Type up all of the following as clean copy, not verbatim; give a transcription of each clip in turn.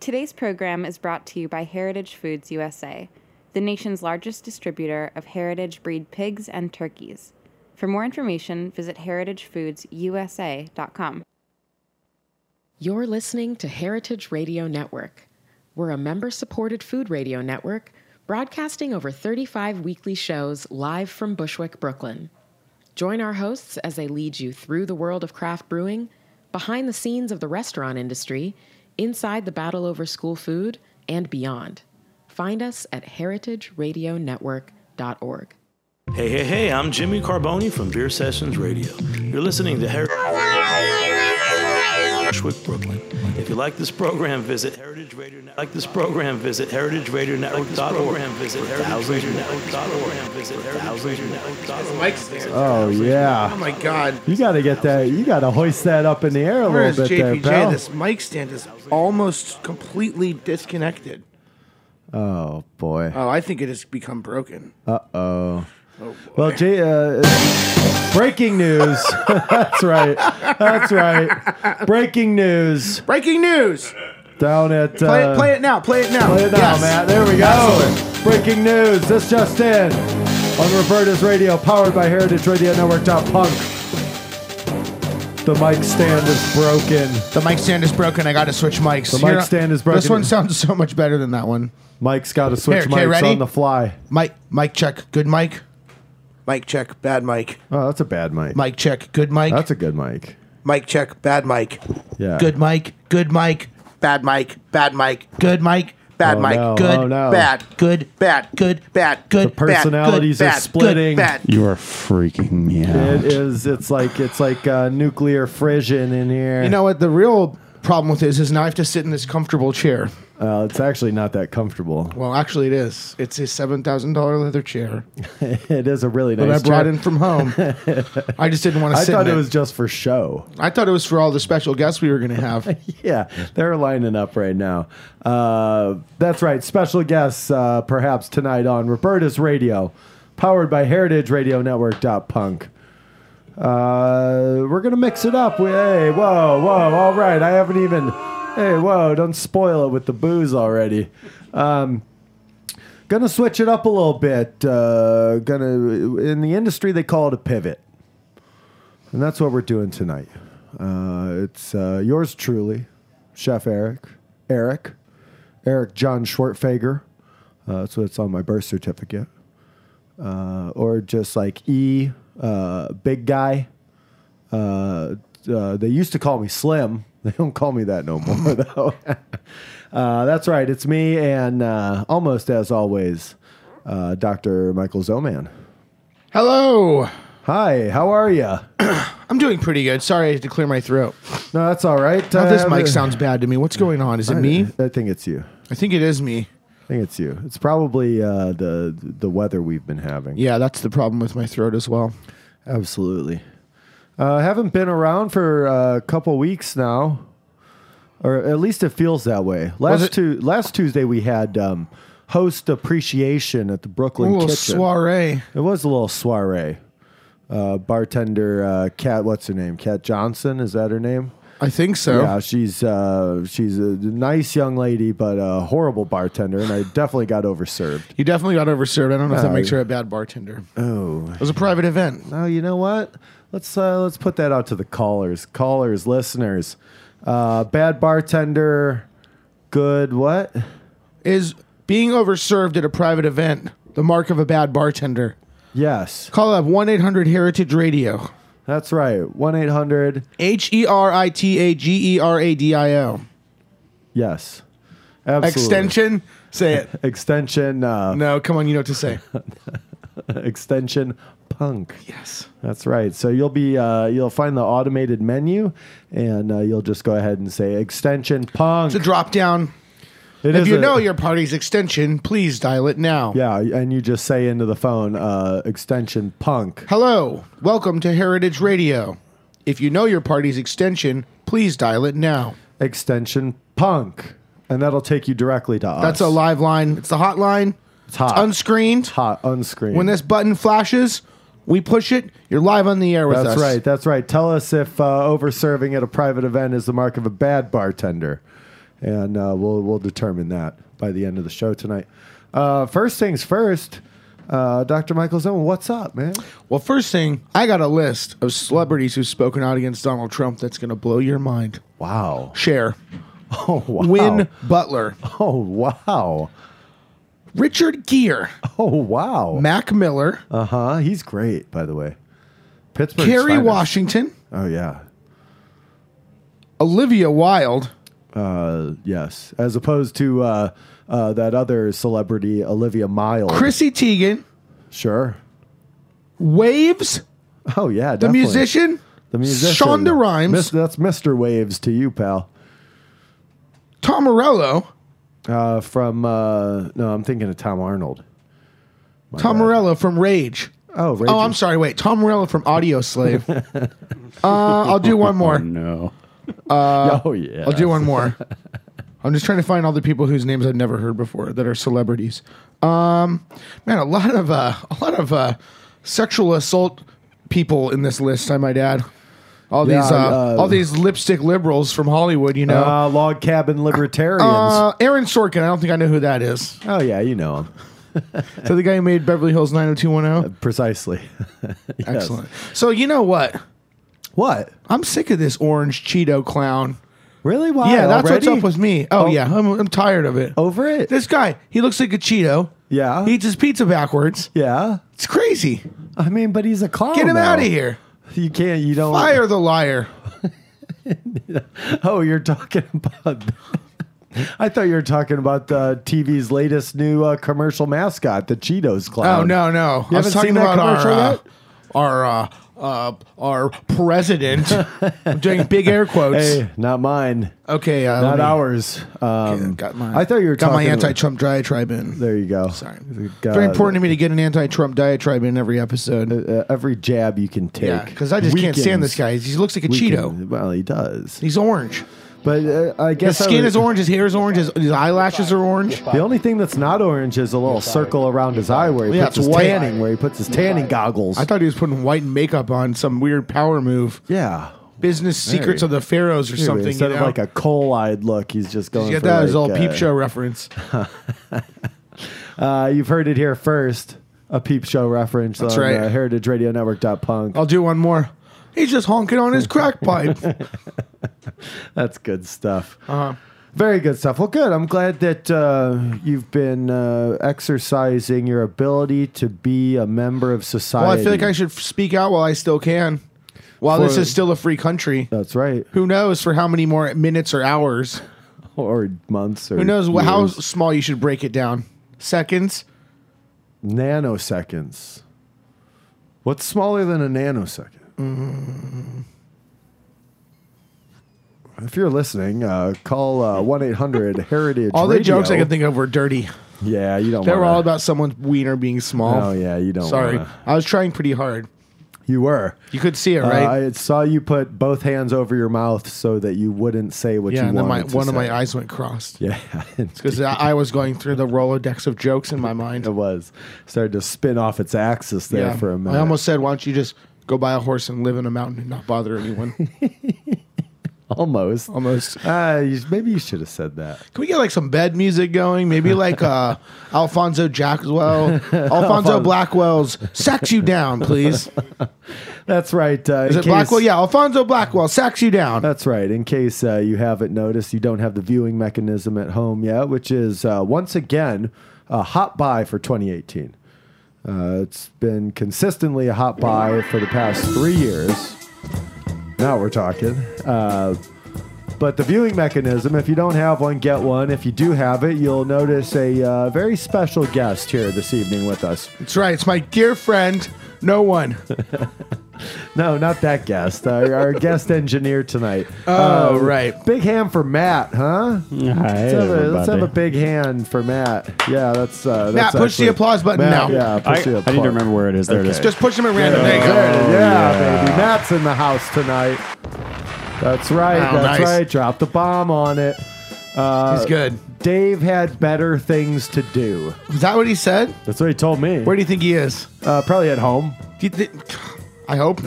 Today's program is brought to you by Heritage Foods USA, the nation's largest distributor of heritage breed pigs and turkeys. For more information, visit heritagefoodsusa.com. You're listening to Heritage Radio Network. We're a member-supported food radio network broadcasting over 35 weekly shows live from Bushwick, Brooklyn. Join our hosts as they lead you through the world of craft brewing, behind the scenes of the restaurant industry, inside the battle over school food, and beyond. Find us at heritageradionetwork.org. Hey, I'm Jimmy Carboni from Beer Sessions Radio. You're listening to Bushwick, Brooklyn. If you like this program, visit Heritage Radio Network. Like this program, visit heritageradionetwork.org. Visit heritageradionetwork.org. Oh yeah! Oh my God! You got to get that. You got to hoist that up in the air a Where's little bit JPJ? there, pal. This mic stand is almost completely disconnected. Oh boy! Oh, I think it has become broken. Uh-oh. Oh, Well, breaking news. That's right. Breaking news. Breaking news! Down at Play it now. Play it now. Play it now, Yes. Matt. There we go. Excellent. Breaking news. This just in on Roberta's Radio, powered by Heritage Radio Network.punk. The mic stand is broken. The mic stand is broken. I got to switch mics. The mic stand is broken. This one sounds so much better than that one. Mike's got to switch Here, okay, mics ready? on the fly. Mic check. Good mic. Mic check. Bad mic. Oh, that's a bad mic. Mic check. Good mic. That's a good mic. Mic check. Bad mic. Yeah. Good mic. Good mic. Bad mic. Bad mic. Good mic. Bad Oh, mic. no. Good. Oh, no. Bad. Good. Bad. Good. Bad. Good. The personalities bad, are good, splitting. Bad. You are freaking me out. It is. It's like nuclear fission in here. You know what? The real problem with this is now I have to sit in this comfortable chair. It's actually not that comfortable. Well, actually, it is. It's a $7,000 leather chair It is a really nice that I brought chair. in from home. I just didn't want to I sit thought in it was just for show. I thought it was for all the special guests we were going to have. Yeah, they're lining up right now. That's right. Special guests perhaps tonight on Roberta's Radio, powered by Heritage Radio Network.punk. We're going to mix it up. Hey, whoa, all right. I haven't even... Hey, whoa, don't spoil it with the booze already. Gonna switch it up a little bit. In the industry, they call it a pivot. And that's what we're doing tonight. It's yours truly, Chef Eric John Schwartfager. That's what's on my birth certificate. Or just like E, big guy. They used to call me Slim. They don't call me that no more, though. That's right. It's me and almost as always, Dr. Michael Zoman. Hello. Hi, how are you? I'm doing pretty good. Sorry I had to clear my throat. No, that's all right. Now this mic sounds bad to me. What's going on? Is it me? I think it's you. I think it is me. I think it's you. It's probably the weather we've been having. Yeah, that's the problem with my throat as well. Absolutely. Haven't been around for a couple weeks now, or at least it feels that way. Last Tuesday we had host appreciation at the Brooklyn A little Kitchen. soiree. It was a little soiree. Bartender Kat, what's her name? Kat Johnson, is that her name? I think so. Yeah, she's a nice young lady, but a horrible bartender, and I definitely got overserved. You definitely got overserved. I don't know if that makes her a bad bartender. Oh, It was a private event. no, you know what? Let's put that out to the callers, listeners. Bad bartender, good what? Is being overserved at a private event the mark of a bad bartender? Yes, Call up 1-800-HERITAGE Radio. that's right. 1-800. HERITAGERADIO. Yes, absolutely. Extension. Say it. Extension. No, come on. You know what to say. Extension punk. Yes. That's right. So you'll find the automated menu, and you'll just go ahead and say extension punk. It's a drop down. If you know your party's extension, please dial it now. Yeah, and you just say into the phone extension punk. Hello. Welcome to Heritage Radio. If you know your party's extension, please dial it now. Extension punk, and that'll take you directly to us. That's a live line. It's the hotline. It's hot. It's unscreened. It's hot, unscreened. When this button flashes, we push it. You're live on the air with us. That's right. That's right. Tell us if overserving at a private event is the mark of a bad bartender. and we'll determine that by the end of the show tonight. First things first, Dr. Michael Zone, what's up, man? Well, first thing, I got a list of celebrities who've spoken out against Donald Trump that's going to blow your mind. Wow. Cher. Oh, wow. Win Butler. Oh, wow. Richard Gere. Oh, wow. Mac Miller. Uh-huh. He's great, by the way. Pittsburgh's Kerry finest. Washington. Oh, yeah. Olivia Wilde. Yes. As opposed to that other celebrity, Olivia Wilde. Chrissy Teigen. Sure. Waves. Oh, yeah, The definitely. musician. The musician. Shonda Rhimes. That's Mr. Waves to you, pal. Tom Morello. From, no, I'm thinking of Tom Arnold. Tom bad. Morello from Rage. Oh, Rage. Oh, I'm sorry. Wait. Tom Morello from Audio Slave. I'll do one more. No. Oh, yeah. I'll do one more. I'm just trying to find all the people whose names I've never heard before that are celebrities. Man, a lot of sexual assault people in this list, I might add. All these lipstick liberals from Hollywood, you know. Log cabin libertarians. Aaron Sorkin, I don't think I know who that is. Oh, yeah, you know him. So the guy who made Beverly Hills 90210? Precisely. Yes. Excellent. So you know what? What? I'm sick of this orange Cheeto clown. Really? Why? Yeah, that's already? what's up with me. Oh, yeah, I'm tired of it. Over it? This guy, he looks like a Cheeto. Yeah. He eats his pizza backwards. Yeah. It's crazy. I mean, but he's a clown. Get him though. out of here. You can't, you don't. Fire the liar. Oh, you're talking about. I thought you were talking about TV's latest new commercial mascot, the Cheetos clown. Oh, no. You I was haven't seen talking that about commercial yet? our president. I'm doing big air quotes. Hey, not mine. Okay. Not ours. Got my, I thought you were got talking my anti-Trump diatribe in. There you go. Sorry. Got- Very important to me to get an anti-Trump diatribe in every episode. every jab you can take. Yeah, because I just can't stand this guy. He looks like a Cheeto. Well, he does. He's orange. But I His guess I skin would- is orange. His hair is orange. His eyelashes are orange. The only thing that's not orange is a little circle around his eye where he Yeah, puts it's his white. tanning, where he puts his tanning goggles. I thought he was putting white makeup on, some weird power move. Yeah. Business Secrets of the Pharaohs or something. Instead you of know? like a coal-eyed look, he's just going Yeah, for that was like, all Peep Show reference. You've heard it here first. A Peep Show reference That's on right. heritageradionetwork.punk. I'll do one more. He's just honking on his crack pipe. That's good stuff. Very good stuff. Well, good. I'm glad that you've been exercising your ability to be a member of society. Well, I feel like I should speak out while I still can. While this is still a free country. That's right. Who knows for how many more minutes or hours? Or months. Or Who knows how years. small you should break it down? Seconds? Nanoseconds. What's smaller than a nanosecond? If you're listening, call 1-800-HERITAGE All the Radio. jokes I could think of were dirty. Yeah, you don't They were wanna- all about someone's wiener being small. Oh, yeah, you don't Sorry. wanna- I was trying pretty hard. You were. You could see it, right? I saw you put both hands over your mouth so that you wouldn't say what yeah, you and then wanted to one of my say. eyes went crossed. Yeah, Because I was going through the Rolodex of jokes in my mind. it was. Started to spin off its axis there Yeah. for a minute. I almost said, why don't you just go buy a horse and live in a mountain and not bother anyone? Almost. Maybe you should have said that. Can we get like some bed music going? Maybe like Alfonso Blackwell's Sax You Down, please. That's right. Is it Blackwell? Yeah, Alfonso Blackwell, Sax You Down. That's right. In case you haven't noticed, you don't have the viewing mechanism at home yet, which is once again a hot buy for 2018. It's been consistently a hot buy for the past 3 years. Now we're talking. But the viewing mechanism, if you don't have one, get one. If you do have it, you'll notice a very special guest here this evening with us. That's right. It's my dear friend, No One. No, not that guest. Our guest engineer tonight. Oh, right. Big hand for Matt, huh? Hi, Let's have a big hand for Matt. Yeah, that's Matt, push the applause button Matt, now. Yeah, push the applause. I need to remember where it is. There it is. Just push them at random. There you go. There it is. Yeah, yeah. baby. Matt's in the house tonight. That's right. Oh, That's nice. right. Drop the bomb on it. He's good. Dave had better things to do. Is that what he said? That's what he told me. Where do you think he is? Probably at home. I hope not.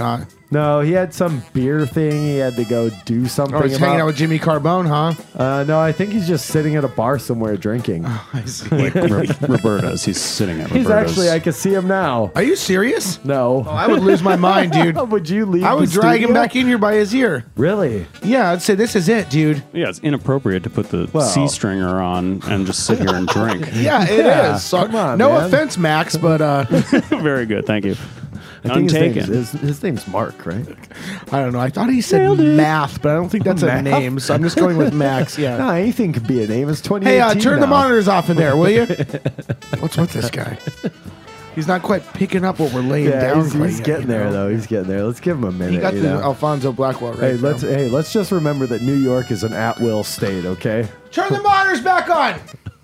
No, he had some beer thing. He had to go do something. Oh, he's hanging out with Jimmy Carbone, huh? No, I think he's just sitting at a bar somewhere drinking. I see. Roberta's. He's sitting at He's Roberta's. actually, I can see him now. Are you serious? No. Oh, I would lose my mind, dude. Would you leave I would the drag him studio? back in here by his ear. Really? Yeah, I'd say this is it, dude. Yeah, it's inappropriate to put the Well- C stringer on and just sit here and drink. Yeah, it is. Yeah, So, come on, no man. offense, Max, but Very good, thank you. I None think taken. his name's Mark, right? I don't know. I thought he said math, but I don't think that's a Math? name, so I'm just going with Max. Yeah. No, anything could be a name. It's 2018 Hey, turn the now. monitors off in there, will you? What's with this guy? He's not quite picking up what we're laying Yeah, down. he's quite getting yet, you there know? though. He's getting there. Let's give him a minute. He got you the know? Alfonso Blackwell right. Let's just remember that New York is an at-will state. Okay. Turn the monitors back on.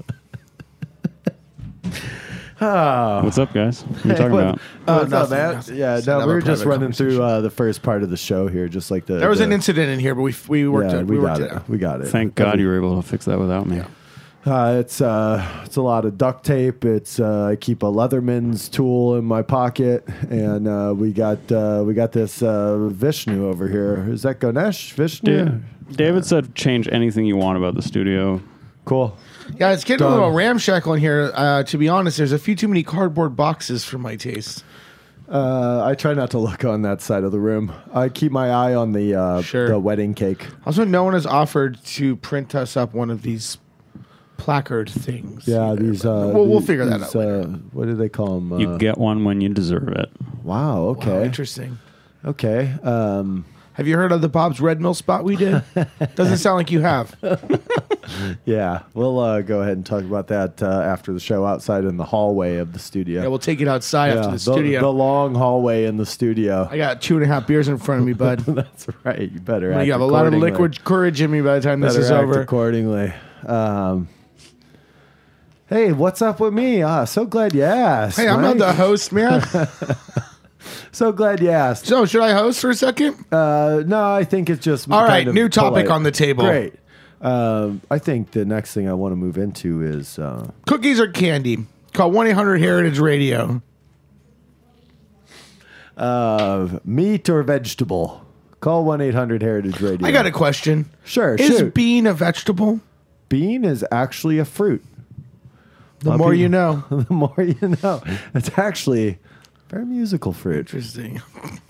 What's up, guys? What are you talking What- about? What's up, nothing, man? nothing. Yeah, Just no, another we were just private running through the first part of the show here, just like the. There was the- an incident in here, but we worked Yeah, it. we worked got it it. out. We got it. Thank God you were able to fix that without me. It's a lot of duct tape. It's I keep a Leatherman's tool in my pocket, and we got this Vishnu over here. Is that Ganesh Vishnu? David said change anything you want about the studio. Cool. Yeah, it's getting a Done. little ramshackle in here. To be honest, there's a few too many cardboard boxes for my taste. I try not to look on that side of the room. I keep my eye on the Sure. the wedding cake. Also, no one has offered to print us up one of these placard things. Yeah, either, these. but we'll figure that out later. What do they call them? You get one when you deserve it. Wow. Okay. Wow, interesting. Okay. Have you heard of the Bob's Red Mill spot we did? Doesn't sound like you have. Yeah, we'll go ahead and talk about that after the show outside in the hallway of the studio. Yeah, we'll take it outside after the studio. The long hallway in the studio. I got 2.5 beers in front of me, bud. That's right. You better. I act have a lot of accordingly. liquid courage in me by the time this Better is act over. accordingly. Hey, what's up with me? So glad you asked. Hey, I'm not the Mike. host, man. So glad you asked. So, should I host for a second? No, I think it's just All right, kind of new topic polite. on the table. Great. I think the next thing I want to move into is Cookies or candy? Call 1-800-HERITAGE Radio. meat or vegetable. Call 1-800-HERITAGE Radio. I got a question. Sure, Is shoot. bean a vegetable? Bean is actually a fruit. The more you know. The more you know. It's actually a very musical fruit. Interesting.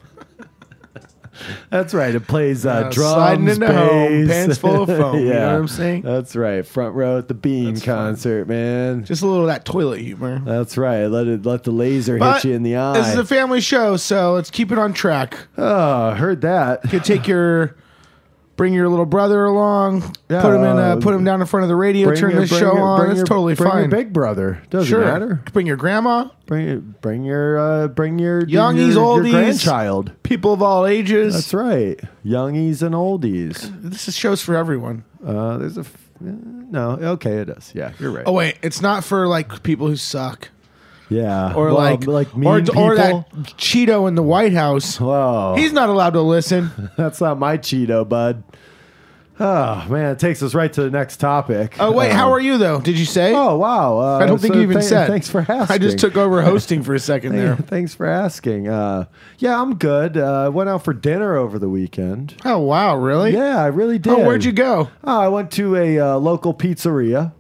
That's right. It plays sliding drums, into home, bass. pants full of foam. You know what I'm saying? That's right. Front row at the Bean concert, man. Just a little of that toilet humor. That's right. Let the laser But hit you in the eye. this is a family show, so let's keep it on track. Oh, heard that. You could bring your little brother along, Yeah, put him down in front of the radio, turn this show on. It's totally bring fine. Your big brother. Doesn't Sure. matter. Bring your grandma, Bring your Youngies, your oldies. grandchild. people of all ages. That's right. Youngies and oldies. This is shows for everyone. There's a no. Okay, it is. Yeah, you're right. Oh wait, it's not for like people who suck yeah, or Well, like mean or people. that Cheeto in the White House. Whoa, He's not allowed to listen. that's not my Cheeto, bud. Oh man, it takes us right to the next topic. Oh wait, how are you though? Did you say? Oh wow, I don't think you even said. Thanks for asking. I just took over hosting for a second there. Thanks for asking. Yeah, I'm good. Went out for dinner over the weekend. Oh wow, really? Yeah, I really did. Oh, where'd you go? Oh, I went to a local pizzeria.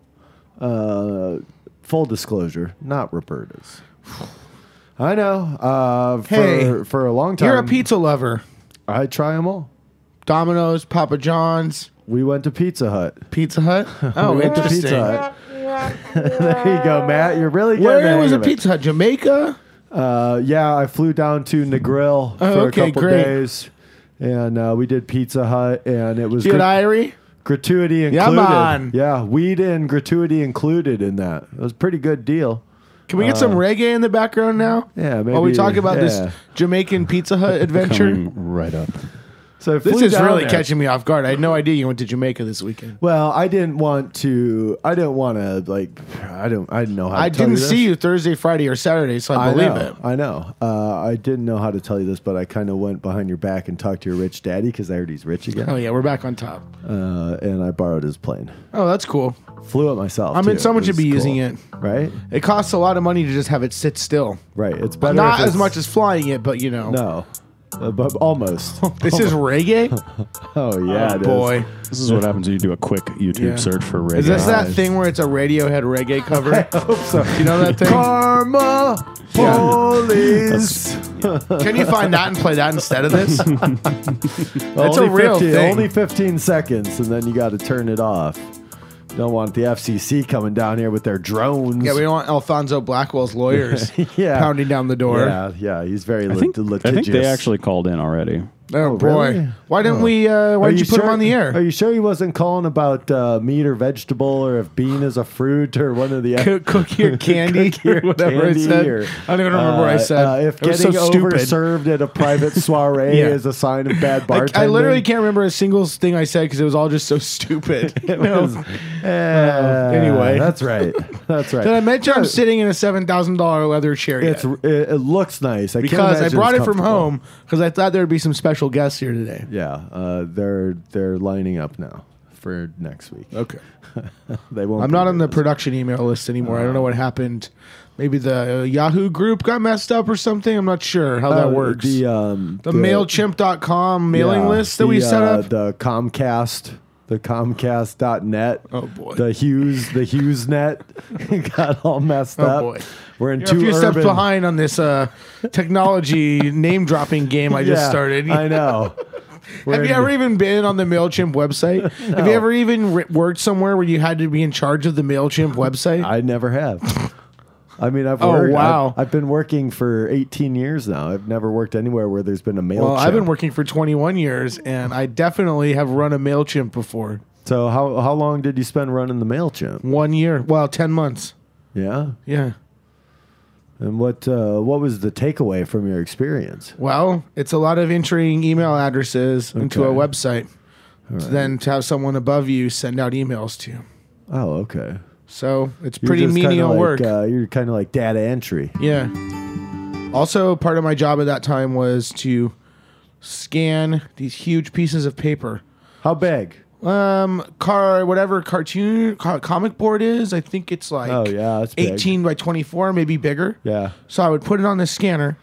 Full disclosure, not Roberta's. I know. Hey, for a long time, You're a pizza lover. I try them all. Domino's, Papa John's, We went to Pizza Hut. Pizza Hut. Oh, We went to interesting. Pizza Hut. There you go, Matt. You're really getting the Where hang was a of it. Pizza Hut? Jamaica? Yeah, I flew down to Negril for okay, a couple great. days, and we did Pizza Hut, and it was You at Irie? gratuity Yeah, included. man. Yeah, weed and gratuity included in that. It was a pretty good deal. Can we get some reggae in the background now? Yeah, While we maybe- talk about yeah. this Jamaican Pizza Hut adventure. Coming right up. So I This flew is down really there. catching me off guard. I had no idea you went to Jamaica this weekend. Well, I didn't want to like. I didn't know how. To I tell didn't this. see you Thursday, Friday, or Saturday, so I believe know, it. I know. I didn't know how to tell you this, but I kind of went behind your back and talked to your rich daddy because I heard he's rich again. Oh yeah, we're back on top. And I borrowed his plane. Oh, that's cool. Flew it myself. I mean, too. someone It should was be cool. using it. Right? It costs a lot of money to just have it sit still. Right. It's better. Not if as it's- much as flying it, but you know. No. But almost. This is reggae? Oh yeah, it is. Boy. This is what happens when you do a quick YouTube Yeah. search for reggae. Is this that thing where it's a Radiohead reggae cover? I hope so. You know that thing? Karma police. Can you find that and play that instead of this? That's Only a real 15 thing. Only 15 seconds, and then you got to turn it off. Don't want the FCC coming down here with their drones. Yeah, we don't want Alfonso Blackwell's lawyers Yeah. pounding down the door. Yeah, he's very I think litigious. they actually called in already. Oh, boy. really? Why didn't we? Why did you put him on the air? Are you sure he wasn't calling about meat or vegetable or if bean is a fruit or one of the Cookie or candy Cookie or or whatever I candy said. or, I don't even remember what I said. if It was getting so stupid. overserved at a private soiree Yeah. is a sign of bad bartending. I literally can't remember a single thing I said because it was all just so stupid. It was, Anyway. that's right. That's right. Did I mention I'm sitting in a $7,000 leather chair yet? It looks nice. I can't Because I imagine brought it's it from comfortable. home because I thought there would be some special guests here today. Yeah, they're lining up now for next week. Okay. They won't. I'm be not on here the production email list anymore. I don't know what happened. Maybe the Yahoo group got messed up or something. I'm not sure how that works. The MailChimp.com mailing yeah, list that we the, set up. The Comcast. The Comcast.net. Oh, boy. The HughesNet got all messed Oh, up. boy. We're in You're a two few steps urban- behind on this technology name dropping game I just Yeah, started. I know. We're Have you in- ever even been on the MailChimp website? Have you ever even worked somewhere where you had to be in charge of the MailChimp website? I never have. I mean, I've Oh, worked. wow. I've been working for 18 years now. I've never worked anywhere where there's been a MailChimp. Well, I've been working for 21 years, and I definitely have run a MailChimp before. So how long did you spend running the MailChimp? 1 year. Well, 10 months. Yeah. Yeah. And what was the takeaway from your experience? Well, it's a lot of entering email addresses into a Okay. website. Then to have someone above you send out emails to you. Oh, okay. So it's You're pretty just kinda menial like, work. You're kind of like data entry. Yeah. Also, part of my job at that time was to scan these huge pieces of paper. How big? Whatever comic board is, I think it's like Oh, yeah, that's big. 18 by 24, maybe bigger. Yeah. So I would put it on the scanner,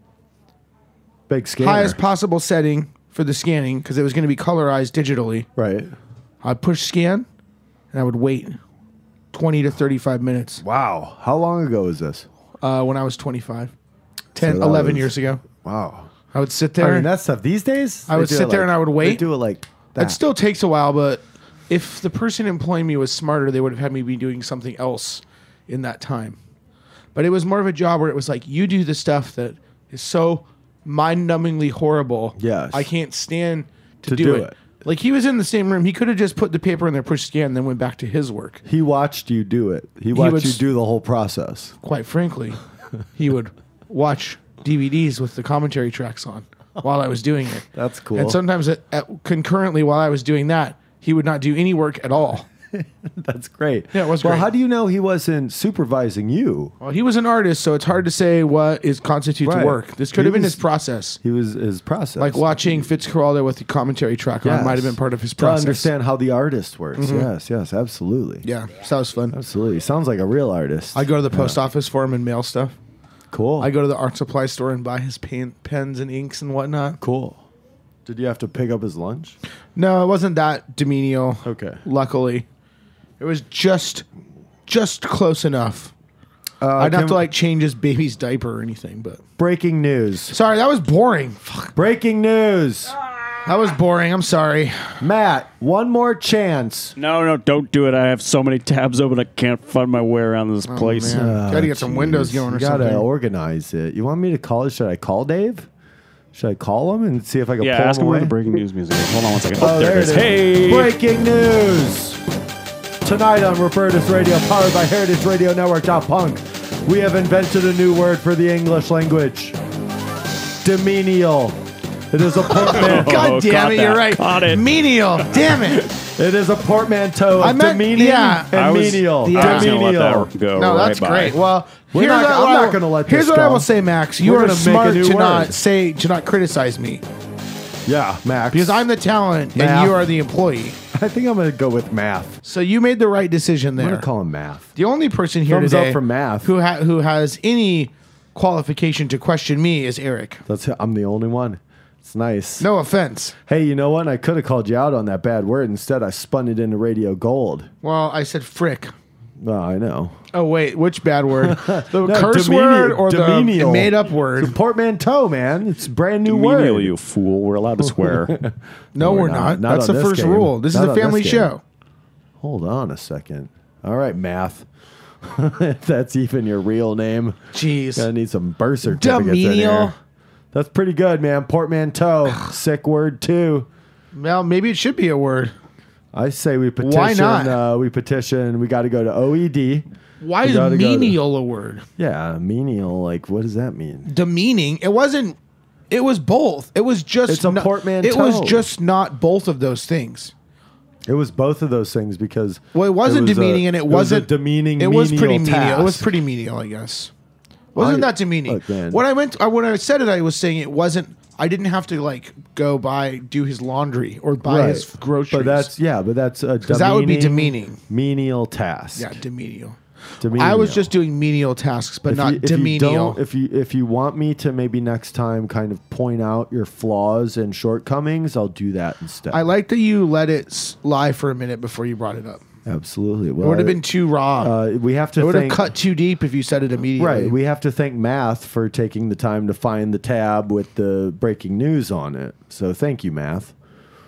Big scanner. highest possible setting for the scanning because it was going to be colorized digitally. Right. I'd push scan, and I would wait 20 to 35 minutes Wow. How long ago was this? when I was 25. 10, So that 11 was- years ago. Wow. I would sit there. I mean, that stuff these days. I would they do sit it there and I would They wait. do it like that. It still takes a while, but if the person employing me was smarter, they would have had me be doing something else in that time. But it was more of a job where it was like, you do the stuff that is so mind-numbingly horrible. Yes. I can't stand to do it. Like, he was in the same room. He could have just put the paper in there, push scan, and then went back to his work. He watched you do it. He watched would you s- do the whole process. Quite frankly, he would watch DVDs with the commentary tracks on while I was doing it. That's cool. And sometimes concurrently while I was doing that, he would not do any work at all. That's great. Yeah, it was Well, great. how do you know he wasn't supervising you? Well, he was an artist, so it's hard to say what constitutes Right. work. This could He have been was- his process. He was his process. Like watching Fitzcarraldo with the commentary track on Yes. might have been part of his to process. understand how the artist works. Yes, absolutely. Yeah, so that was fun. Absolutely. Sounds like a real artist. I go to the post office for him and mail stuff. Cool. I go to the art supply store and buy his pens and inks and whatnot. Cool. Did you have to pick up his lunch? No, it wasn't that demenial. Okay. Luckily, it was just close enough. I'd have can- to like change his baby's diaper or anything, but Breaking news. sorry, that was boring. Fuck, Breaking news. that was boring. I'm sorry. Matt, one more chance. No, don't do it. I have so many tabs open, I can't find my way around this place. man. Gotta get some windows going or You gotta something. organize it. You want me to call it? Should I call Dave? Should I call him and see if I can Yeah, pull ask him him where away? the breaking news music is. Hold on one second. Oh, there it is. Hey! Breaking news. Tonight on Robertus Radio, powered by Heritage Radio Network.punk, we have invented a new word for the English language. Demenial. It is a portmanteau. God damn caught it, that. you're right. Caught it. Menial. Damn it. It is a portmanteau I of meant- demeaning yeah. I and was- menial. yeah. I was going to let Demenial. that go No, right that's by. great. Well, We're here's not- what I'm I- not gonna let Here's this what I go. will say, Max. You We're are gonna make a smart new to not word. to not criticize me Yeah, Max. because I'm the talent Math. and you are the employee. I think I'm going to go with math. So you made the right decision I'm there. going to call him math. The only person here Thumbs today up for math. who has any qualification to question me is Eric. I'm the only one. It's nice. No offense. Hey, you know what? I could have called you out on that bad word. Instead, I spun it into radio gold. Well, I said frick. Oh, I know. Oh, wait. Which bad word? The No, curse word or the made-up word? It's a portmanteau, man. It's a brand new Menial, word. you fool. We're allowed to swear. No, we're not. Not That's on the this first game. rule. This Not is a on this family game. show. Hold on a second. All right, math. If that's even your real name. Jeez. Gonna need some birth certificates in Domenial. here. That's pretty good, man. Portmanteau. Sick word, too. Well, maybe it should be a word. I say we petition. Why not? We petition. We got to go to OED. Why We is gotta go to- menial a word? Yeah, menial. Like, what does that mean? Demeaning. It wasn't. It was both. It was just. It's a portmanteau. It was just not both of those things. It was both of those things because. Well, it wasn't was demeaning, and it was a wasn't demeaning. It was pretty menial menial. It was task. pretty menial, I guess. Wasn't that demeaning? Look, man. When I said it, I was saying it wasn't. I didn't have to like go do his laundry or buy his groceries. But that's a because that would be demeaning. Menial task. Yeah, demenial. Demenial. I was just doing menial tasks, but not demenial. If you want me to maybe next time kind of point out your flaws and shortcomings, I'll do that instead. I like that you let it lie for a minute before you brought it up. Absolutely. It Well, would have been too raw. we have to it would have thank, cut too deep if you said it immediately. Right. We have to thank Math for taking the time to find the tab with the breaking news on it. So thank you, Math.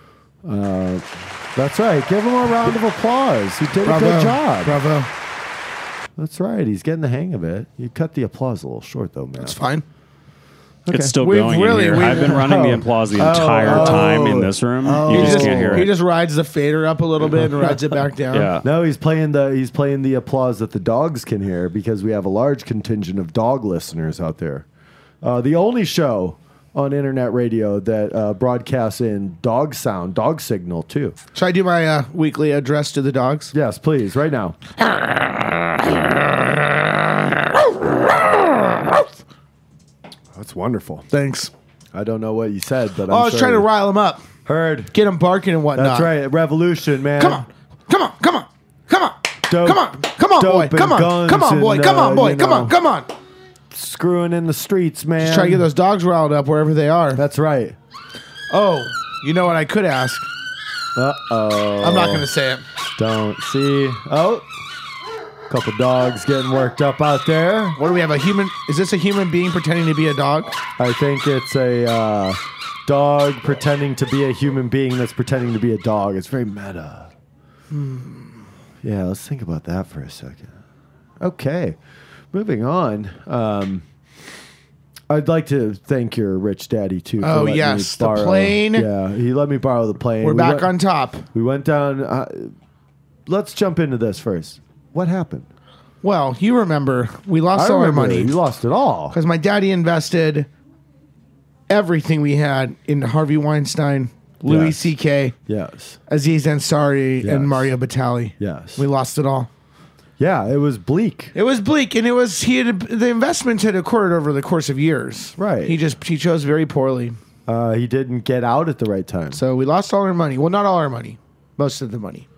That's right. Give him a round of applause. He did Bravo. a good job. Bravo. That's right. He's getting the hang of it. You cut the applause a little short, though, Math. That's fine. It's still We've going really- in here. we've- I've been running the applause the entire time in this room. You just can't hear He it. just rides the fader up a little bit and rides it back down. Yeah. No, he's playing the applause that the dogs can hear because we have a large contingent of dog listeners out there. The only show on internet radio that broadcasts in dog sound, dog signal too. Should I do my weekly address to the dogs? Yes, please, right now. That's wonderful. Thanks. I don't know what you said, but I was trying to rile them up, Heard. get them barking and whatnot. That's right. Revolution, man. Come on, come on, come on, come on, Dope- come on, come on, dope boy, and come on, guns come on, boy, and, come on, boy, you come on, know. come on. Screwing in the streets, man. Just try to get those dogs riled up wherever they are. That's right. Oh, you know what I could ask? Uh-oh. I'm not going to say it. Don't see. Oh, couple dogs getting worked up out there. What do we have? A human? Is this a human being pretending to be a dog? I think it's a dog pretending to be a human being that's pretending to be a dog. It's very meta. Yeah, let's think about that for a second. Okay, moving on. I'd like to thank your rich daddy too. For Oh, letting yes, me the borrow, plane. Yeah, he let me borrow the plane. We're We back went- on top. We went down. Let's jump into this first. What happened? Well, you remember we lost I all our remember money You lost it all. because my daddy invested everything we had in Harvey Weinstein, Louis Yes. C.K., Yes. Aziz Ansari, Yes. and Mario Batali. Yes. We lost it all. Yeah, it was bleak. It was bleak, and the investment had occurred over the course of years. Right. He chose very poorly, He didn't get out at the right time. so we lost all our money. Well, not all our money, most of the money.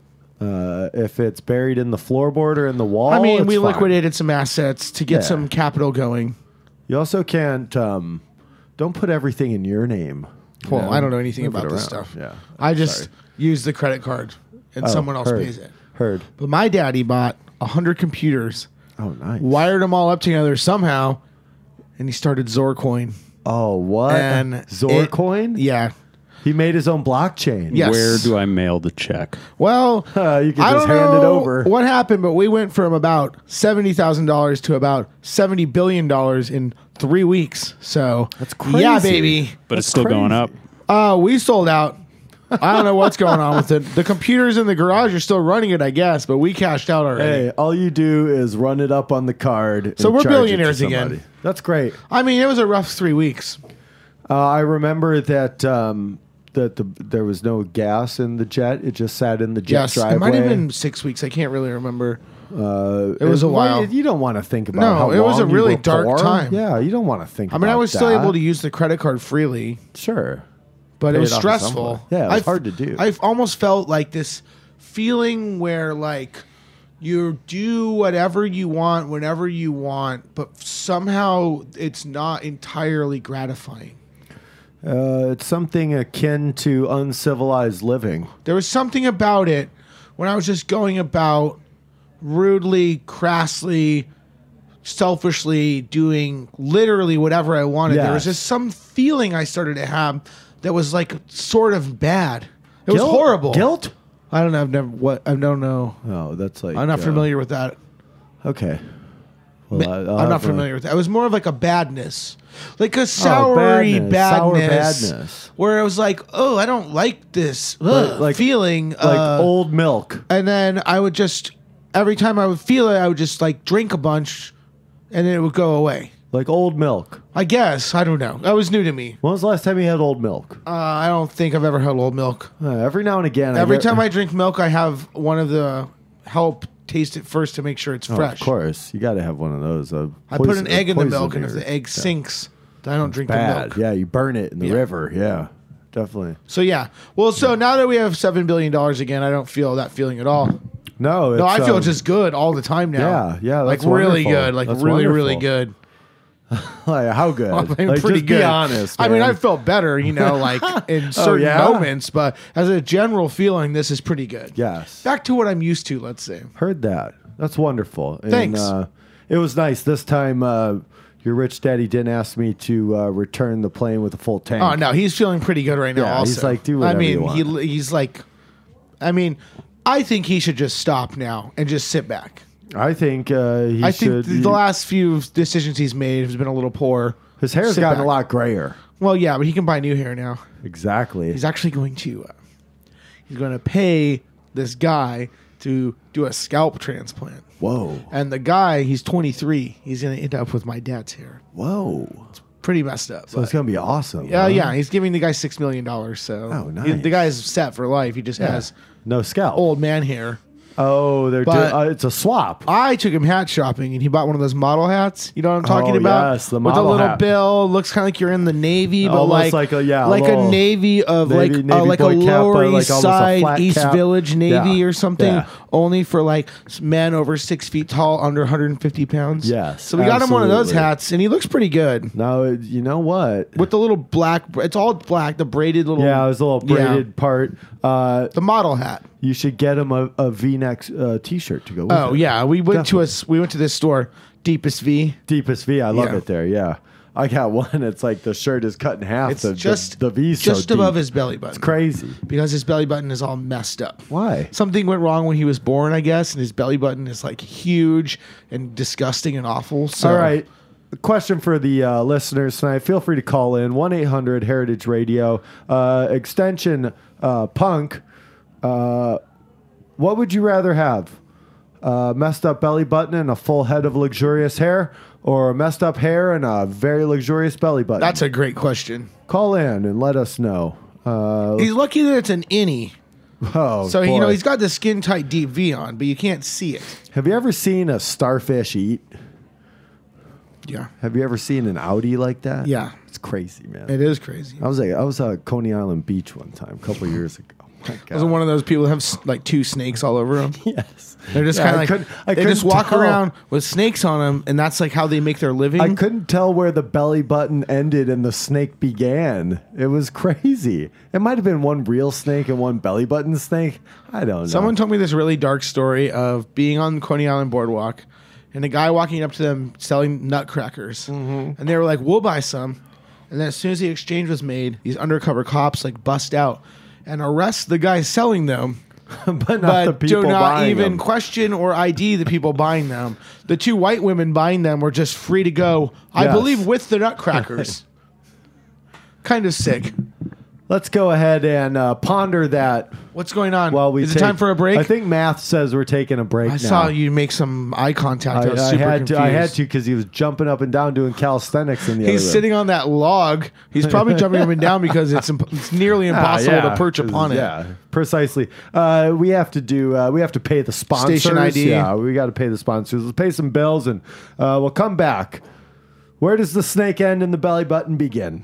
If it's buried in the floorboard or in the wall, I mean, it's we fine. liquidated some assets to get Yeah. some capital going. You also can't. Don't put everything in your name. you Well, know? I don't know anything Move it about this around. stuff. Yeah. I just Sorry. use the credit card, and Oh, someone else heard. pays it. Heard. But my daddy bought 100 computers, Oh, nice. wired them all up together somehow, and he started Zorcoin. Oh, what? And Zorcoin? Yeah. He made his own blockchain. Yes. Where do I mail the check? Well, You can I just don't hand know it over. what happened, but we went from about $70,000 to about $70 billion in 3 weeks. So That's crazy. Yeah, baby. But That's it's still going crazy. up. We sold out. I don't know what's going on with it. The computers in the garage are still running it, I guess, but we cashed out already. Hey, all you do is run it up on the card. So and we're charge it to billionaires again. somebody. That's great. I mean, it was a rough 3 weeks. I remember that there was no gas in the jet. It just sat in the jet Yes, driveway. it might have been 6 weeks. I can't really remember. It was a while. You don't want to think about No, how it was a long you really were dark poor. time. Yeah, you don't want to think I mean, I about was still that. able to use the credit card freely, Sure. but Pay it was it off at some stressful. point. Yeah, it was hard to do. I've almost felt like this feeling where, like, you do whatever you want whenever you want, but somehow it's not entirely gratifying. It's something akin to uncivilized living. There was something about it when I was just going about rudely, crassly, selfishly doing literally whatever I wanted. There was Yes. just some feeling I started to have that was like sort of bad. It was horrible. Guilt? I don't know. I don't know. Oh, that's like I'm not familiar with that. Okay. Well, I'm not familiar with that. It was more of like a badness, like a soury badness. Sour badness, badness. where I was like, "Oh, I don't like this Like- feeling." like old milk. and then I would just every time I would feel it, I would just like drink a bunch, and then it would go away. Like old milk. I guess I don't know. That was new to me. When was the last time you had old milk? I don't think I've ever had old milk. Every now and again. Every time I drink milk, I have one of the help taste it first to make sure it's fresh. Of course, you got to have one of those. I put an egg in the milk, and if the egg sinks, then I don't drink the bad. milk. Yeah, you burn it in the Yeah. river. Yeah, definitely. So yeah. Well, so now that we have $7 billion again, I don't feel that feeling at all. No, it's, No, I feel just good all the time now. Yeah, yeah, like that's really wonderful. good, like That's really, really wonderful. good. like, how good? I mean, like, pretty just good. Be honest. I mean, man. I felt better, like in certain yeah? moments, but as a general feeling, this is pretty good. Yes. Back to what I'm used to, let's say. Heard that. That's wonderful. And, Thanks. It was nice this time. Your rich daddy didn't ask me to return the plane with a full tank. Oh no, he's feeling pretty good right now. Yeah, also, he's like, do I whatever mean, you want. he's like, I mean, I think he should just stop now and just sit back. I think he I think should. the last few decisions he's made has been a little poor. his hair's sit gotten back. a lot grayer. Well, yeah, but he can buy new hair now. Exactly. He's actually going to pay this guy to do a scalp transplant. Whoa. And the guy, he's 23. He's going to end up with my dad's hair. Whoa. Pretty messed up. So it's gonna be awesome. Yeah, huh? yeah. He's giving the guy $6 million. So Oh, nice. the guy's set for life. He just has No scalp. old man hair. Oh, they're But- doing. It's a swap. I took him hat shopping, and he bought one of those model hats. You know what I'm talking Oh, about? yes, the with a model little hat. bill. Looks kind of like you're in the Navy, but Almost like like a- yeah, a like a little Navy of Navy like a boy cap, Lower but like East almost a Side, flat East cap. Village Navy Yeah, or something. yeah. Only for like men over 6 feet tall, under 150 pounds. Yes, So we got him one of those absolutely. hats, and he looks pretty good Now you know what? with the little black. It's all black. The braided little. Yeah, there's a little braided part. The model hat. You should get him a V-neck T-shirt to go with Oh it. yeah, we went to this store, Deepest V. Deepest V. I love Yeah. it there. Yeah, I got one. It's like the shirt is cut in half. It's the just the V's just so above deep. his belly button. It's crazy. Because his belly button is all messed up. Why? Something went wrong when he was born, I guess, and his belly button is like huge and disgusting and awful. So, All right. A question for the listeners tonight. Feel free to call in 1-800-HERITAGE Radio. Extension Punk. What would you rather have? Messed up belly button and a full head of luxurious hair, or messed up hair and a very luxurious belly button? That's a great question. Call in and let us know. He's lucky that it's an innie. Oh, So, boy. he's got the skin tight deep V on, but you can't see it. Have you ever seen a starfish eat? Yeah. Have you ever seen an Audi like that? Yeah. It's crazy, man. It is crazy. I was at Coney Island Beach one time, a couple of years ago. Oh my I was God. one of those people that have like two snakes all over them. Yes. They're just Yeah, kind I of couldn't- I like, they just couldn't walk tell. around with snakes on them, and that's like how they make their living. I couldn't tell where the belly button ended and the snake began. It was crazy. It might have been one real snake and one belly button snake. I don't know. Someone told me this really dark story of being on Coney Island Boardwalk and a guy walking up to them selling nutcrackers. And they were like, we'll buy some. And then as soon as the exchange was made, these undercover cops like bust out and arrest the guy selling them, but not but the people do not buying even them. question or ID the people buying them. The two white women buying them were just free to go, I Yes. believe, with the nutcrackers. Kind of sick. Let's go ahead and ponder that What's going on? while we Is take, it time for a break? I think Math says we're taking a break I now. saw you make some eye contact. I was I super had confused. to. I had to because he was jumping up and down doing calisthenics in the He's other room. sitting on that log. He's probably jumping up and down because it's nearly impossible to perch upon it. Yeah, precisely. We have to we have to pay the sponsors. Station ID. Yeah, we got to pay the sponsors. Let's pay some bills and we'll come back. Where does the snake end and the belly button begin?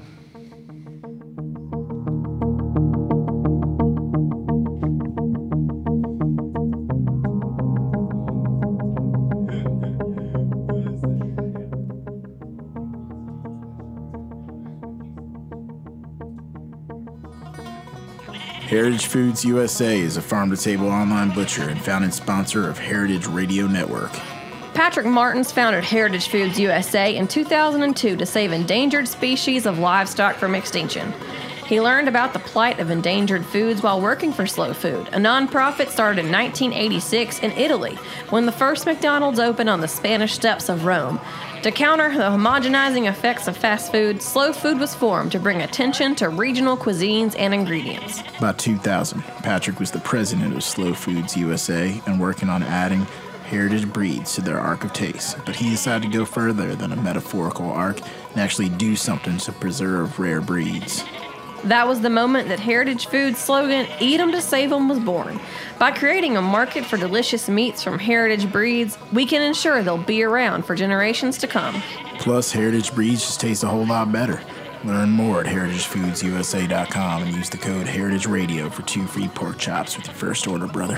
Heritage Foods USA is a farm-to-table online butcher and founding sponsor of Heritage Radio Network. Patrick Martins founded Heritage Foods USA in 2002 to save endangered species of livestock from extinction. He learned about the plight of endangered foods while working for Slow Food, a nonprofit started in 1986 in Italy when the first McDonald's opened on the Spanish steps of Rome. To counter the homogenizing effects of fast food, Slow Food was formed to bring attention to regional cuisines and ingredients. By 2000, Patrick was the president of Slow Foods USA and working on adding heritage breeds to their ark of taste. But he decided to go further than a metaphorical ark and actually do something to preserve rare breeds. That was the moment that Heritage Foods' slogan, Eat 'em to Save 'em, was born. By creating a market for delicious meats from heritage breeds, we can ensure they'll be around for generations to come. Plus, heritage breeds just taste a whole lot better. Learn more at heritagefoodsusa.com and use the code Heritage Radio for 2 free pork chops with your first order, brother.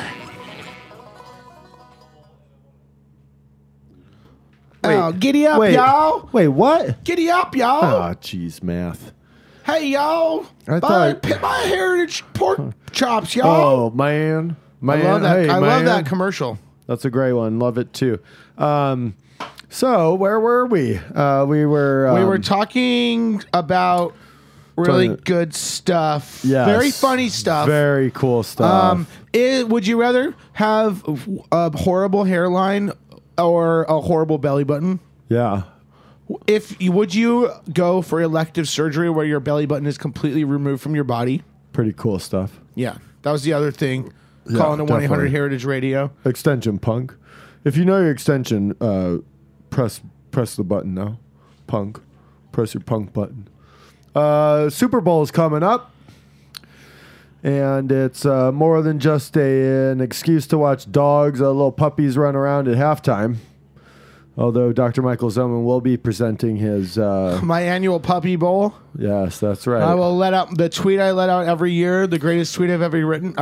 Oh, giddy up, wait, y'all. Wait, what? Giddy up, y'all. Oh, jeez, math. Hey, y'all. I Buy thought- my heritage pork chops, y'all. Oh, man. I love that. Hey, I love man. that commercial. That's a great one. Love it, too. So, where were we? We were talking about really Talking- good stuff. Yes. Very funny stuff. Very cool stuff. Would you rather have a horrible hairline or a horrible belly button? Yeah. Would you go for elective surgery where your belly button is completely removed from your body? Pretty cool stuff. Yeah, that was the other thing. Yeah, Calling the 1-800 definitely. Heritage Radio. Extension, punk. If you know your extension, press the button now. Punk. Press your punk button. Super Bowl is coming up. And it's more than just an excuse to watch dogs, little puppies run around at halftime. Although Dr. Michael Zoman will be presenting his... My annual puppy bowl. yes, that's right. I will let out the tweet I let out every year. The greatest tweet I've ever written.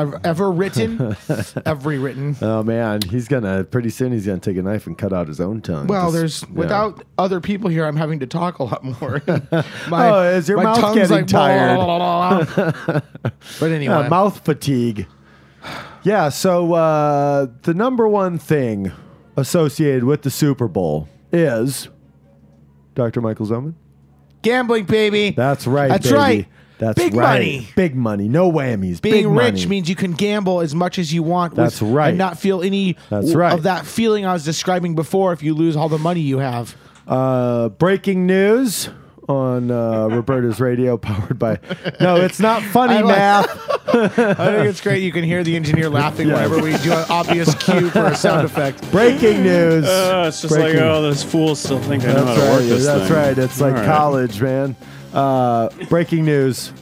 Oh, man. Pretty soon he's going to take a knife and cut out his own tongue. Well, Just, without other people here, I'm having to talk a lot more. Is your mouth tongue's getting like, tired? blah, blah, blah, blah. But anyway. Mouth fatigue. Yeah, so the number one thing associated with the Super Bowl is Dr. Michael Zoman. Gambling, baby. That's right, That's baby. right. That's Big right. money. Big money. No whammies. Being Big rich money. means you can gamble as much as you want. That's right. And not feel any That's right. of that feeling I was describing before if you lose all the money you have. Breaking news on Roberta's Radio, powered by... No, it's not funny, math. I think it's great. You can hear the engineer laughing whenever we do an obvious cue for a sound effect. Breaking news. It's just Breaking- like, oh, those fools still think I know how That's to work right. this That's thing. right. It's like All right. college, man. Breaking news.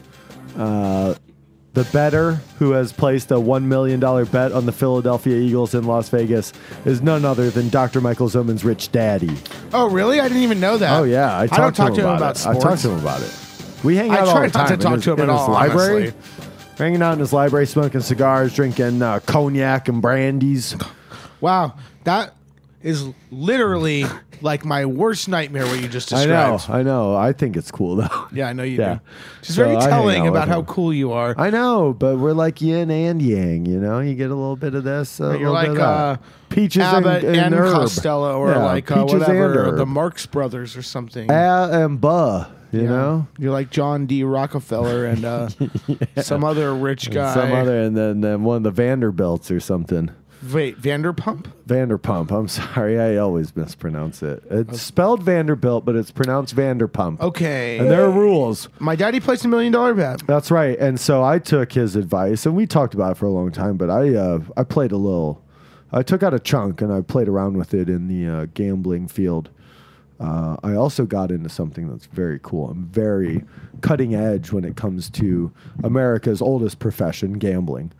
The bettor who has placed a $1 million bet on the Philadelphia Eagles in Las Vegas is none other than Dr. Michael Zoman's rich daddy. Oh, really? I didn't even know that. Oh, yeah. I don't talk to him about about it. sports. I talked to him about it. We hang I out all try the not time. to talk to him in at his all, library. honestly. Hanging out in his library, smoking cigars, drinking cognac and brandies. Wow. That is literally like my worst nightmare what you just I described. know. I think it's cool, though. Yeah, I know you Yeah. do. She's So very I hang telling out about with how him. cool you are. I know, but we're like yin and yang, you know? You get a little bit of this, a You're little like bit of that. Peaches Abbott and herb. Costello or Yeah, like peaches whatever, and herb. the Marx Brothers or something. And buh, you know? You're like John D. Rockefeller and some other rich guy. Some other, and then one of the Vanderbilts or something. Wait, Vanderpump? Vanderpump. I'm sorry, I always mispronounce it. It's spelled Vanderbilt, but it's pronounced Vanderpump. Okay. And there are rules. My daddy placed $1 million bet. That's right. And so I took his advice, and we talked about it for a long time, but I played a little. I took out a chunk, and I played around with it in the gambling field. I also got into something that's very cool. I'm very cutting edge when it comes to America's oldest profession, gambling.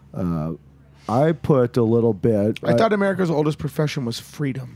I put a little bit. I thought America's oldest profession was freedom.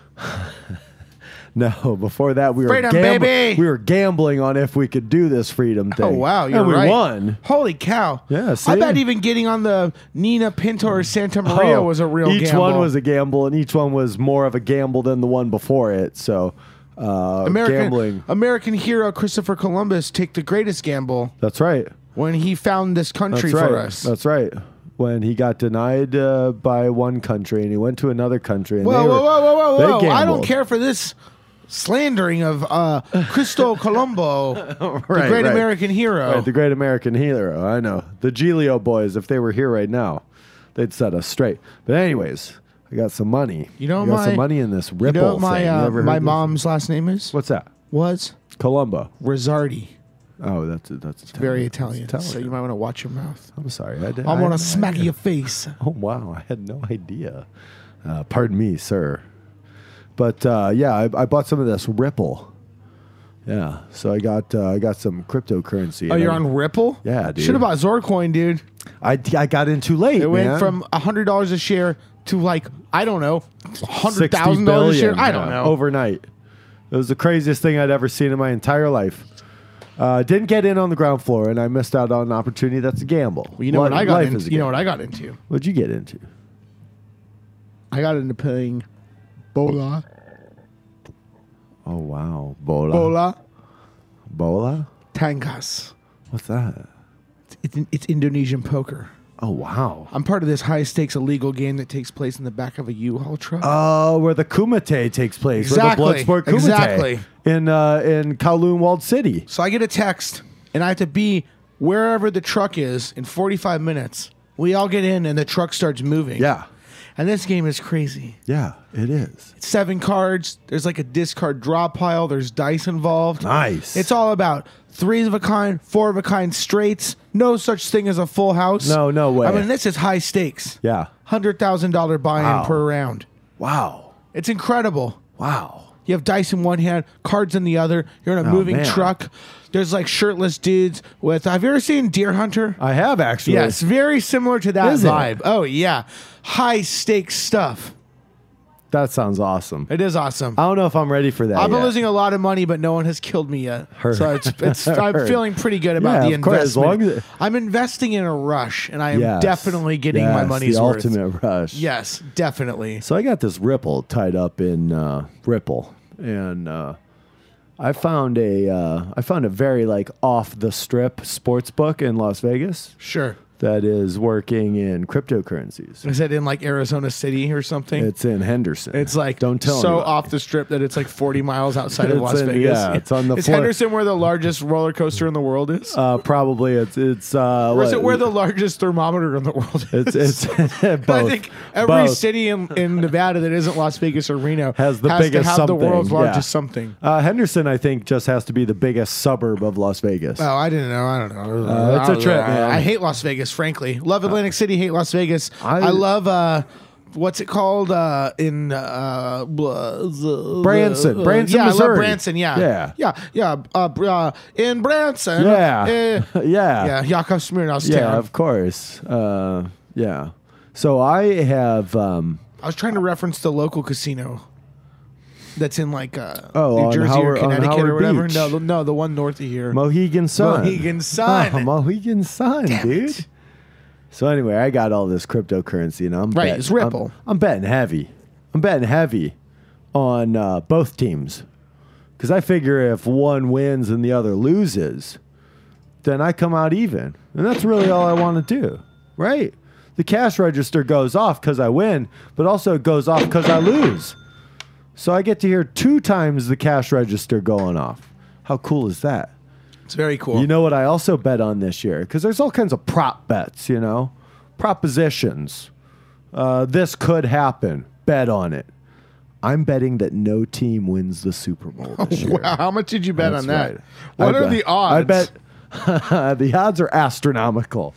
No, before that we were Freedom, baby! We were gambling on if we could do this freedom thing. Oh, wow. You're and we right. won. Holy cow. Yeah, see? I bet even getting on the Nina Pinto or Santa Maria was a real each gamble. one was a gamble, and each one was more of a gamble than the one before it. So, gambling. American hero Christopher Columbus take the greatest gamble. That's right. when he found this country That's for right. us. That's right. When he got denied by one country and he went to another country. And Whoa, they whoa, whoa, whoa, they whoa, whoa. I don't gambled. care for this slandering of Cristo Colombo, the great American hero. Right, the great American hero. I know. The Giglio boys, if they were here right now, they'd set us straight. But anyways, I got some money. You know I got my- some money in this You Ripple know what thing. You ever my heard this? mom's last name is? What's that? Was Colombo. Rizzardi. Oh, that's Very Italian. Italian. That's So you might want to watch your mouth. I'm sorry. I'm I going had to no smack idea. your face. Oh wow, I had no idea. Pardon me, sir. But yeah, I bought some of this Ripple. Yeah, so I got some cryptocurrency. Oh, and you're I'm- on Ripple? Yeah, dude. Should have bought Zorcoin, dude. I got in too late. It man. went from $100 a share to like, I don't know, $60 $100,000 a share. billion, I don't know. overnight. It was the craziest thing I'd ever seen in my entire life. Didn't get in on the ground floor, and I missed out on an opportunity. That's a gamble. Well, you know what I got Life into? is a You know what gamble. I got into? What'd you get into? I got into playing Bola. Oh wow, Bola. Bola Bola? Tangas. What's that? It's Indonesian poker. Oh wow. I'm part of this high stakes illegal game that takes place in the back of a U-Haul truck. Oh, where the Kumite takes place. Exactly. Where the Bloodsport Kumite. Exactly. In Kowloon Walled City. So I get a text, and I have to be wherever the truck is in 45 minutes. We all get in, and the truck starts moving. Yeah. And this game is crazy. Yeah, it is. 7 cards. There's like a discard draw pile. There's dice involved. Nice. It's all about 3 of a kind, 4 of a kind straights. No such thing as a full house. No way. I mean, this is high stakes. Yeah. $100,000 buy-in Wow. per round. Wow. It's incredible. Wow. You have dice in one hand, cards in the other. You're in a Oh, moving man. truck. There's like shirtless dudes with. Have you ever seen Deer Hunter? I have actually. Yes, very similar to that Is it? vibe. Oh yeah, high stakes stuff. That sounds awesome. It is awesome. I don't know if I'm ready for that. I've been yet. losing a lot of money, but no one has killed me yet. Heard. So I'm Heard. feeling pretty good about Yeah, the of course, as investment. long as I'm investing in a rush, and I am Yes. definitely getting my Yes, money's the worth. ultimate rush. Yes, definitely. So I got this Ripple tied up in Ripple, and I found a very like off the strip sports book in Las Vegas Sure. that is working in cryptocurrencies. Is it in like Arizona City or something? It's in Henderson. It's like don't tell so anybody. off the strip that it's like 40 miles outside of It's Las in- Vegas. yeah, it's on the Is floor. Henderson where the largest roller coaster in the world is? Probably it's or is it where the largest thermometer in the world is? it's both. I think every Both. city in Nevada that isn't Las Vegas or Reno Has the to biggest have something. the world's yeah. largest something. Henderson, I think, just has to be the biggest suburb of Las Vegas. Oh, I didn't know. I don't know. It's a trip, man. I hate Las Vegas, frankly. Love Atlantic City, hate Las Vegas. I love what's it called in Branson. Branson, yeah, I love Missouri. Branson. Yeah, in Branson. Yeah. Yeah. yeah. Yakov Smirnov's Yeah, town. of course. Yeah. So I have. I was trying to reference the local casino. That's in like New on Jersey Howard- or on Connecticut Howard or whatever. Beach. No, the one north of here. Mohegan Sun. Mohegan Sun. Oh, Mohegan Sun, dude. it. So anyway, I got all this cryptocurrency, and I'm Right, betting- it's Ripple. I'm betting heavy. I'm betting heavy on both teams because I figure if one wins and the other loses, then I come out even, and that's really all I want to do, right? The cash register goes off because I win, but also it goes off because I lose. So I get to hear 2 times the cash register going off. How cool is that? It's very cool. You know what I also bet on this year? Because there's all kinds of prop bets, propositions. This could happen. Bet on it. I'm betting that no team wins the Super Bowl this year. Wow, how much did you bet That's on that? right. What I are bet- the odds? I bet the odds are astronomical.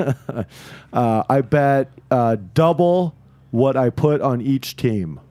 I bet double what I put on each team.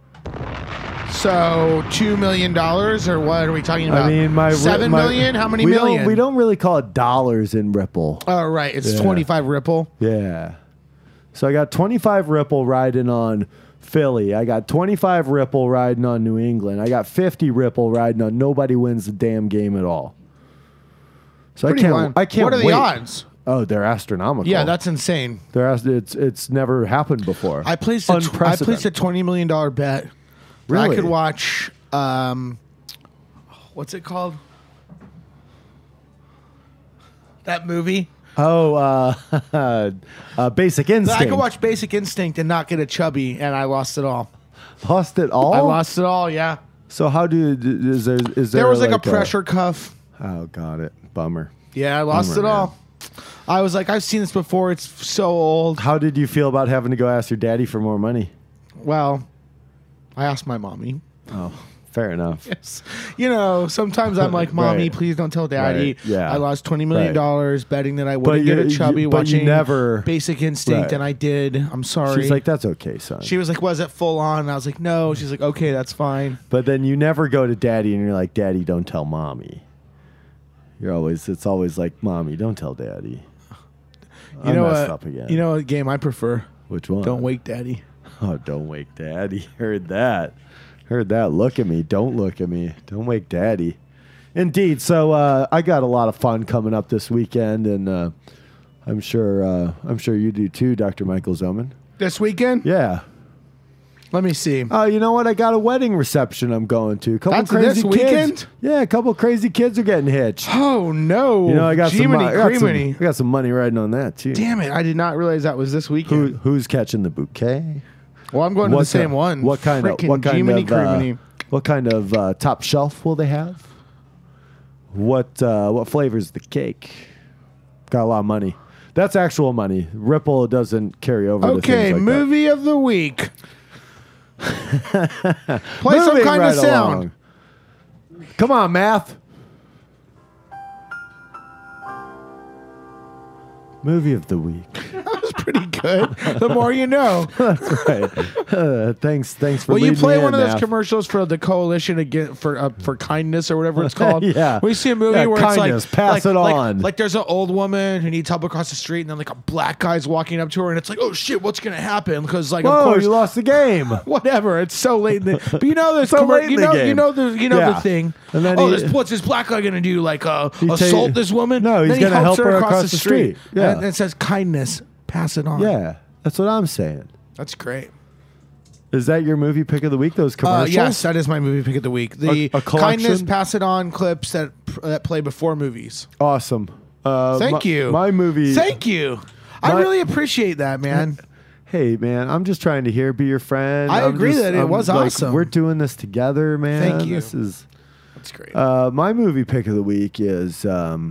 So $2 million, or what are we talking about? I mean, my 7 million. How many we million? We don't really call it dollars in Ripple. Oh, right. It's Yeah. 25 Ripple. Yeah. So I got 25 Ripple riding on Philly. I got 25 Ripple riding on New England. I got 50 Ripple riding on nobody wins the damn game at all. So Pretty wild. I can't What are the wait. odds? Oh, they're astronomical. Yeah, that's insane. It's never happened before. I placed a $20 million bet. Really? I could watch. What's it called? That movie. Oh, Basic Instinct. I could watch Basic Instinct and not get a chubby, and I lost it all. Lost it all? I lost it all, yeah. So how is there There was like a pressure cuff. Oh, got it. Bummer. Yeah, I lost it all. I was like, I've seen this before. It's so old. How did you feel about having to go ask your daddy for more money? Well, I asked my mommy. Oh, fair enough. Yes. You know, sometimes I'm like, Mommy, Right. please don't tell Daddy. Right. Yeah. I lost $20 million betting that I wouldn't you- get a chubby but you watching never- Basic Instinct, Right. and I did. I'm sorry. She's like, that's okay, son. She was like, was it full on? And I was like, no. She's like, okay, that's fine. But then you never go to daddy and you're like, Daddy, don't tell mommy. It's always like, Mommy, don't tell daddy. You I know messed what? up again. You know what game I prefer? Which one? Don't Wake Daddy. Oh, don't wake daddy. Heard that. Look at me. Don't look at me. Don't wake daddy. Indeed. So I got a lot of fun coming up this weekend, and I'm sure you do too, Dr. Michael Zoman. This weekend? Yeah. Let me see. Oh, you know what? I got a wedding reception I'm going to. That's this weekend? Yeah, a couple crazy kids are getting hitched. Oh, no. You know, I got Jiminy I got some money riding on that too. Damn it. I did not realize that was this weekend. Who's catching the bouquet? Well, I'm going to the same one. What kind Jiminy Creaminy. what kind of top shelf will they have? What flavor's the cake? Got a lot of money. That's actual money. Ripple doesn't carry over. Okay, to things like movie of the week. Play some Moving kind right of sound. along. Come on, math. Movie of the week. That was pretty good. The more you know. That's right. Thanks for. Will you leading play me one in, of those Math. commercials for the Coalition Against for Kindness or whatever it's called? Yeah. We see a movie Yeah, where kindness, it's like pass it on. Like there's an old woman who needs help across the street, and then like a black guy's walking up to her, and it's like, oh shit, what's gonna happen? Because like, Whoa, of course, you lost the game. whatever. It's so late. But you know this. So late in the game. You know the Yeah. thing. And then what's this black guy gonna do? Like He assault this woman? No, he's Then he gonna helps help her across the street. Yeah. And it says kindness. Pass it on. Yeah, that's what I'm saying. That's great. Is that your movie pick of the week? Those commercials? Yes, that is my movie pick of the week. The A collection? kindness, pass it on clips that play before movies. Awesome. Thank you. My movie. Thank you. I My- really appreciate that, man. Hey, man, I'm just trying to be your friend. I agree that it was awesome. We're doing this together, man. Thank you. This is That's great. my movie pick of the week is.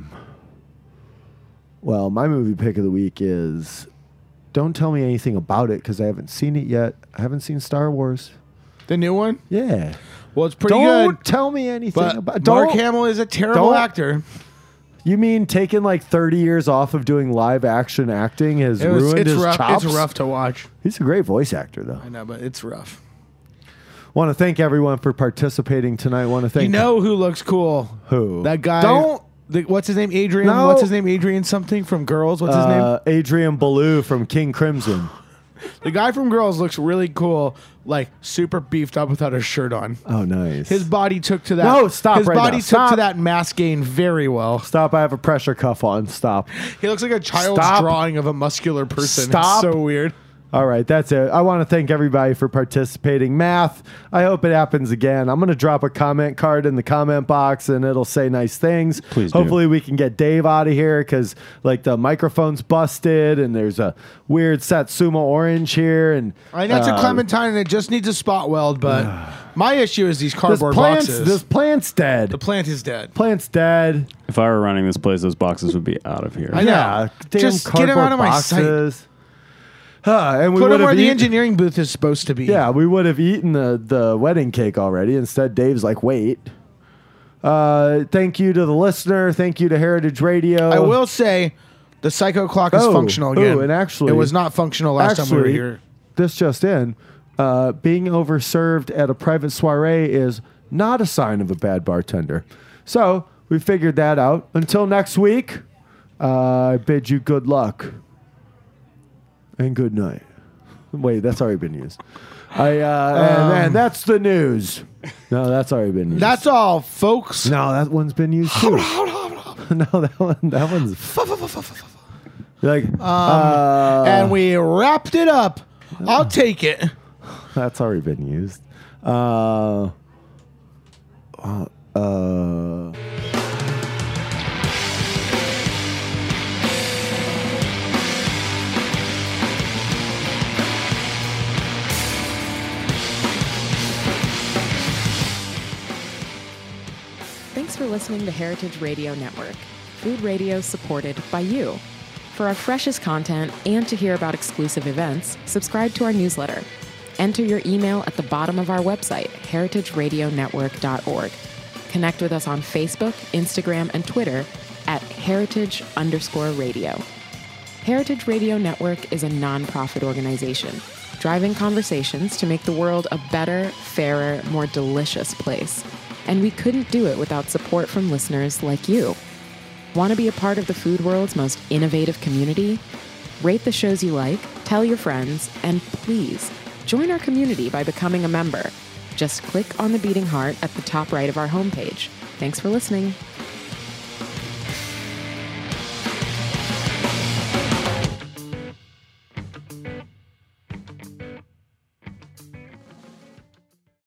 My movie pick of the week is. Don't tell me anything about it because I haven't seen it yet. I haven't seen Star Wars. The new one? Yeah. Well, it's pretty Don't good. tell me anything But about. Mark Don't. Hamill is a terrible don't- actor. You mean taking like 30 years off of doing live action acting has ruined It's his rough. chops? It's rough to watch. He's a great voice actor, though. I know, but it's rough. Want to thank everyone for participating tonight. Want to thank You know who looks cool? who That guy. Don't. What's his name? Adrian. No. What's his name? Adrian something from Girls. What's his name? Adrian Ballou from King Crimson. The guy from Girls looks really cool, like super beefed up without a shirt on. Oh, nice. His body took to that. No, stop His right body now. took Stop. to that mass gain very well. Stop. I have a pressure cuff on. Stop. He looks like a child's Stop. drawing of a muscular person. Stop. It's so weird. All right, that's it. I want to thank everybody for participating. Math, I hope it happens again. I'm going to drop a comment card in the comment box, and it'll say nice things. Please do. Hopefully we can get Dave out of here because, like, the microphone's busted, and there's a weird Satsuma orange here. And I know it's a Clementine, and it just needs a spot weld, but my issue is these this cardboard boxes. plant's dead. The plant is dead. Plant's dead. If I were running this place, those boxes would be out of here. I know. Yeah, damn Just get 'em cardboard out of my sight. boxes. And we Put would him where have the eaten. engineering booth is supposed to be. Yeah, we would have eaten the wedding cake already. Instead, Dave's like, wait. Thank you to the listener. Thank you to Heritage Radio. I will say the psycho clock is functional again. and actually, it was not functional last time we were here. This just in. Being overserved at a private soiree is not a sign of a bad bartender. So we figured that out. Until next week, I bid you good luck. And good night. Wait, that's already been used. And that's the news. No, that's already been used. That's all, folks. No, that one's been used too. No, that one's like And we wrapped it up. I'll take it. that's already been used. Thanks for listening to Heritage Radio Network, food radio supported by you. For our freshest content and to hear about exclusive events, subscribe to our newsletter. Enter your email at the bottom of our website, heritageradionetwork.org. Connect with us on Facebook, Instagram, and Twitter at heritage_radio. Heritage Radio Network is a nonprofit organization, driving conversations to make the world a better, fairer, more delicious place. And we couldn't do it without support from listeners like you. Want to be a part of the food world's most innovative community? Rate the shows you like, tell your friends, and please join our community by becoming a member. Just click on the beating heart at the top right of our homepage. Thanks for listening.